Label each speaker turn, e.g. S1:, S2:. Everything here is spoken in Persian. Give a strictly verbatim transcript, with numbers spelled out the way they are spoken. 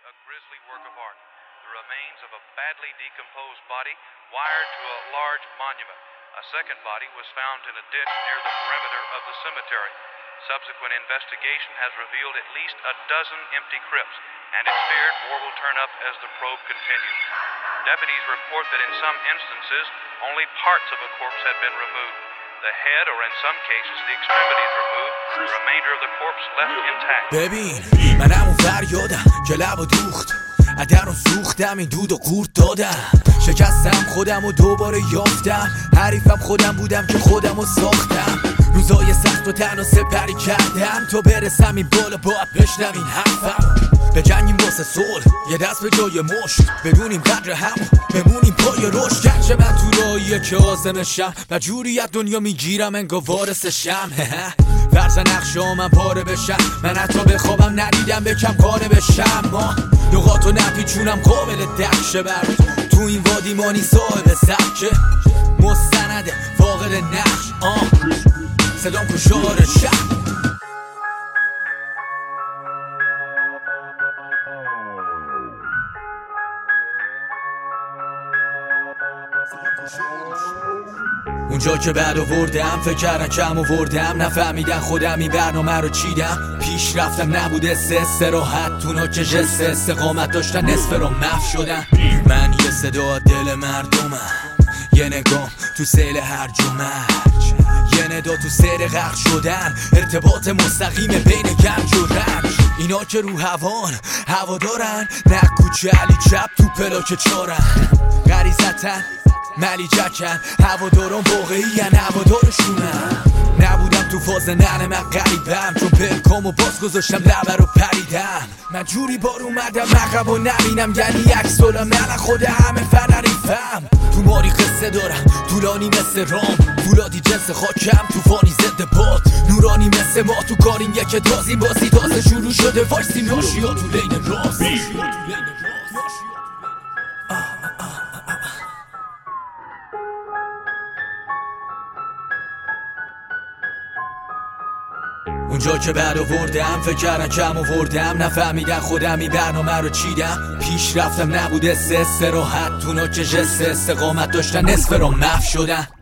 S1: a grisly work of art. The remains of a badly decomposed body wired to a large monument. A second body was found in a ditch near the perimeter of the cemetery. Subsequent investigation has revealed at least a dozen empty crypts, and it's feared more will turn up as the probe continues. Deputies report that in some instances, only parts of a corpse had been removed. The head, or in some cases, the extremities removed, the remainder of the corpse left intact.
S2: ببین منم اون فریادم که لبو دوخت، ادرم سوختم، این دود و قورت دادم، شکستم خودم و دوباره یافتم، حریفم خودم بودم که خودم رو ساختم، روزای سخت و تنها سپری کردم تا برسم این بالا باید بشنوین حرفم، به جنگیم واسه صلح یه دست به جای مشت، بدونیم قدر هم بمونیم پای رشد، گرچه من تو راهیه که آزمشم و جوری از دنیا میگیرم انگار وارثشم، فرض نقشه من پاره بشم، من حتی بخوابم ندیدم بکم قانه بشم، ما لغاتو نپیچونم قابل دکشه برات، تو این وادی مانی صاحب سبکه مستنده فاقد نقش، آه صدام کشار شب. اونجا که بعد آوردم فکر کردن کم آوردم، نفهمیدن خودم این برنامه رو چیدم، پیش رفتم نبود است استراحت، تونا که جست استقامت داشتن نصف رو محو شدن، من یه صدا دل مردمم، یه نگام تو سیل هرج و مرج، یه ندا تو سیر غرق شدن، ارتباط مستقیم بین گنج و رنج، اینا که رو هوان هوا دارن، نه کوچه علی چپ تو پلاک چارن، غریزتن ملی جکن، هواداران واقعی هن هوادارشونن، نبودم تو فاز ننه من قریبم، چون پلکام و باز گذاشتم لبه رو پریدم، من جوری بار اومدم مقب و نبینم، یعنی یک سالا من خود همه فنریفم، تو ماری قصه دارم طولانی مثل رام، فولادی جنس خاکم توفانی ضد باد، نورانی مثل ما تو کاریم یک تازی بازی تازه شروع شده، وایسی ناشیا تو لین راست. اونجا که بعد آوردم فکر کردن کم آوردم، نفهمیدن خودم این برنامه رو چیدم، پیش رفتم نبود است استراحت، تونا که جست استقامت داشتن نصف رو محو شدن.